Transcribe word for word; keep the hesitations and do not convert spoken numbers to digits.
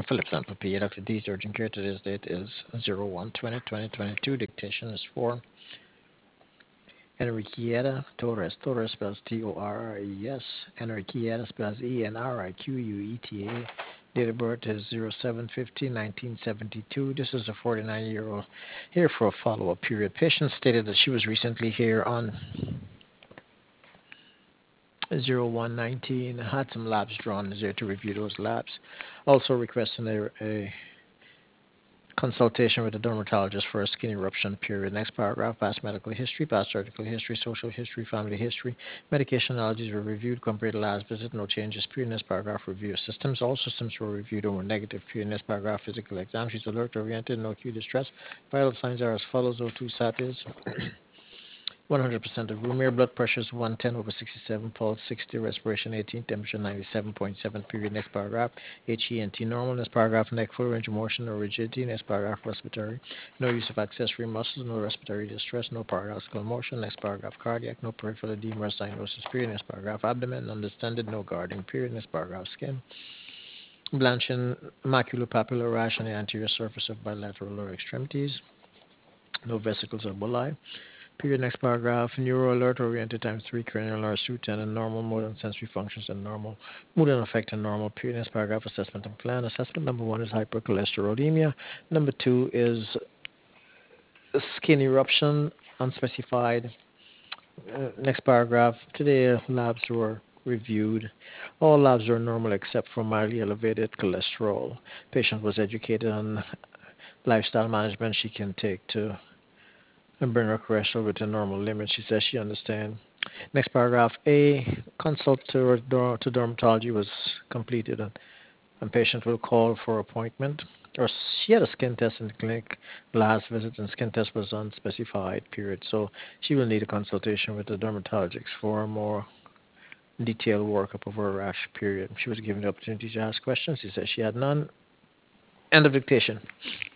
Philip Sample P. Doctor D's urgent care. Today's date is zero one twenty twenty twenty-two. Dictation is for Enriqueta Torres. Torres spells T O R R E S. Enriqueta spells E N R I Q U E T A. Date of birth is zero seven fifteen nineteen seventy-two. This is a forty-nine year old here for a follow up period. Patient stated that she was recently here on zero one nineteen, had some labs drawn, is there to review those labs. Also requesting a, a consultation with a dermatologist for a skin eruption period. Next paragraph, past medical history, past surgical history, social history, family history. Medication allergies were reviewed compared to last visit, no changes. Period. Next paragraph, review of systems. All systems were reviewed and were negative. Period. Next paragraph, physical exam. She's alert oriented, no acute distress. Vital signs are as follows. O two sat is one hundred percent of room air, blood pressure is one ten over sixty-seven, pulse sixty, respiration eighteen, temperature ninety-seven point seven. Period. Next paragraph, H E N T normal. Next paragraph, neck full range of motion or rigidity. Next paragraph, respiratory. No use of accessory muscles, no respiratory distress, no paradoxical motion. Next paragraph, cardiac, no peripheral edema or cyanosis. Period. Next paragraph, abdomen, undistended, no guarding. Period. Next paragraph, skin. Blanching, maculopapular rash on the anterior surface of bilateral lower extremities. No vesicles or bullae. Period. Next paragraph. Neuro alert oriented times three cranial nerve suit and normal motor and sensory functions and normal mood and affect and normal. Period. Next paragraph. Assessment and plan. Assessment number one is hypercholesterolemia. Number two is skin eruption, unspecified. Uh, next paragraph. Today labs were reviewed. All labs were normal except for mildly elevated cholesterol. Patient was educated on lifestyle management she can take to and bring her cholesterol within normal limits. She says she understands. Next paragraph. A consult to, to dermatology was completed, and, and patient will call for appointment. Or she had a skin test in the clinic last visit, and skin test was unspecified. Period. So she will need a consultation with the dermatologist for a more detailed workup of her rash. Period. She was given the opportunity to ask questions. She said she had none. End of dictation.